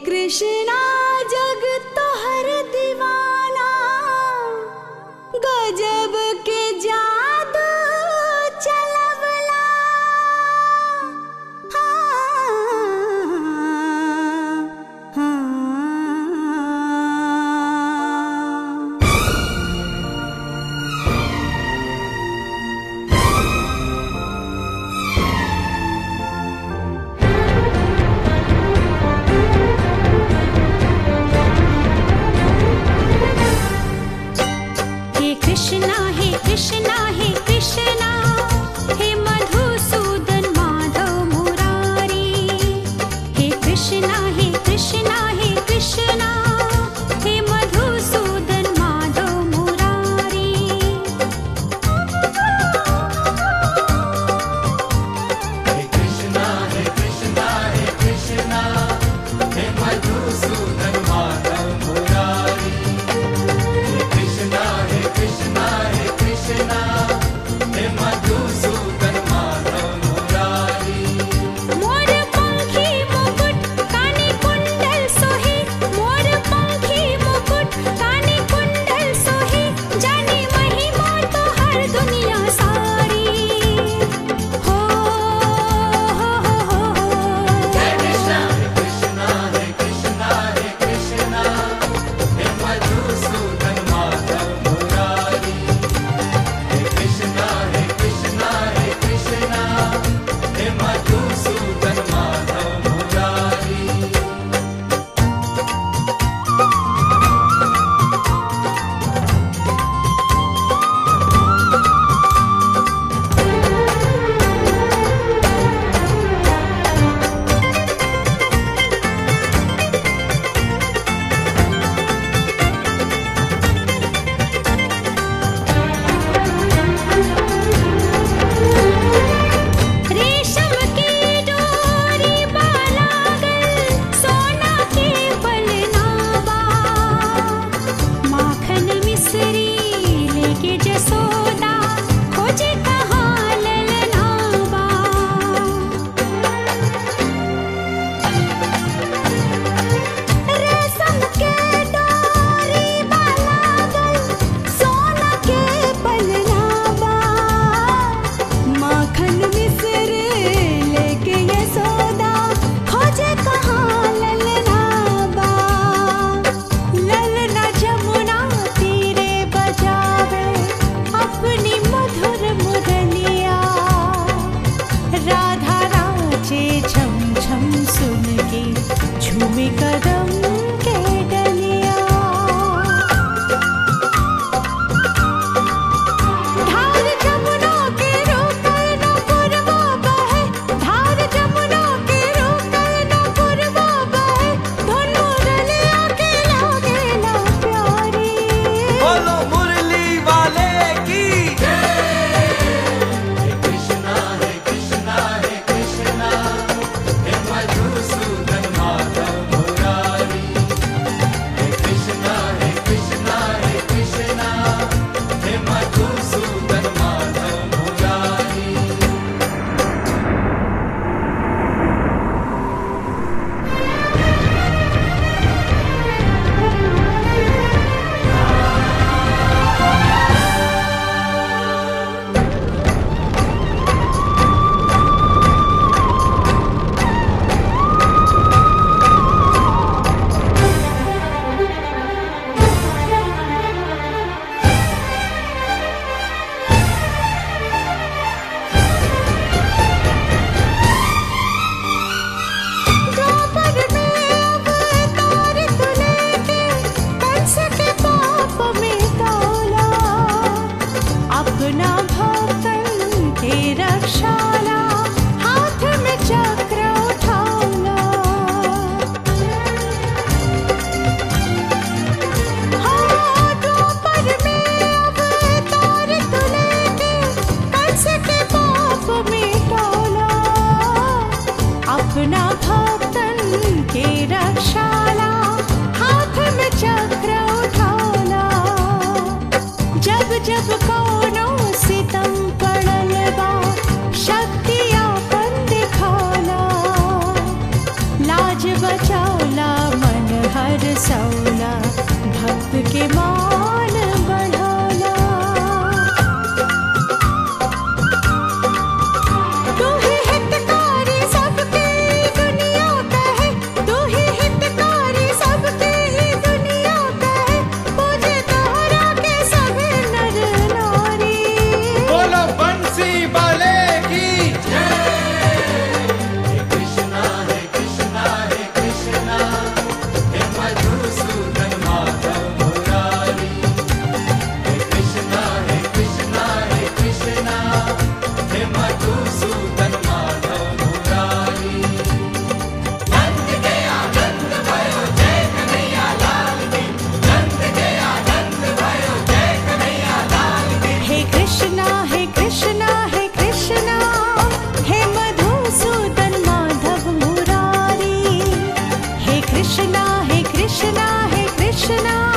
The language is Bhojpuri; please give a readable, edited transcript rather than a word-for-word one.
कृष्णा जग तोहर दीवाना, गजब के जादू चलवला। कृष्णा हे कृष्णा हे कृष्णा, हे मधुसूदन माधव मुरारी। हे कृष्णा हे कृष्णा हे कृष्णा, हे मधुसूदन माधव मुरारी। हे कृष्णा हे कृष्णा हे कृष्णा, हे मधुसूदन माधव मुरारी। हे कृष्णा हे कृष्णा हे कृष्णा, हे मधुसूदन माधव मुरारी। मोर पंखी मुकुट कानी कुंडल सोहे, मोर पंखी मुकुट कानी कुंडल सोहे, जाने महिमा तो हर दुनिया सारी। हो हे कृष्णा हे कृष्णा हे कृष्णा हे कृष्णा, हे मधुसूदन माधव मुरारी। हे कृष्णा हे कृष्णा हे कृष्णा, हे मधुसूदन माधव मुरारी। रेशम की डोरी बालागल, सोना के बलनावा। माखन मिश्री लेके जसोदा, खोजे कहाँ ललनावा। रेशम के डोरी बालागल, सोना के बलनावा। माखन मिश्री लेके यशोदा, खोजे कहाँ ललनावा। ललना जमुना तीरे बजावे अपनी मधुर मुरलिया। राधा राजे छम छम सुन के, झूमे कदम के डलिया। धार जमुना के रोकर न पुरवा बहे, धार जमुना के रोकर न पुरवा बहे, दोनों रलिया के लागेला प्यारी। बोलो मुरली वाले की। हे कृष्णा हे कृष्णा हे कृष्णा, हे मधुसूदन माधव मुरारी। बरसौला भक्त के मान बढ़ौला। तू ही हितकारी सबके दुनिया कहे, तू ही हितकारी सबके दुनिया कहे, पूजे तोहरा के सभी नर नारी। बोलो बंसी वाले की कृष्णा हे कृष्णा हे कृष्णा हे मधुसूदन माधव मुरारी। हे कृष्णा हे कृष्णा हे कृष्णा हे मधुसूदन माधव मुरारी। नंद के आनंद भयो जय कन्हैया लाल की, नंद के आनंद भयो जय कन्हैया लाल की। हे कृष्णा हे कृष्णा हे कृष्णा हे मधुसूदन माधव मुरारी। हे कृष्णा हे कृष्णा हे कृष्णा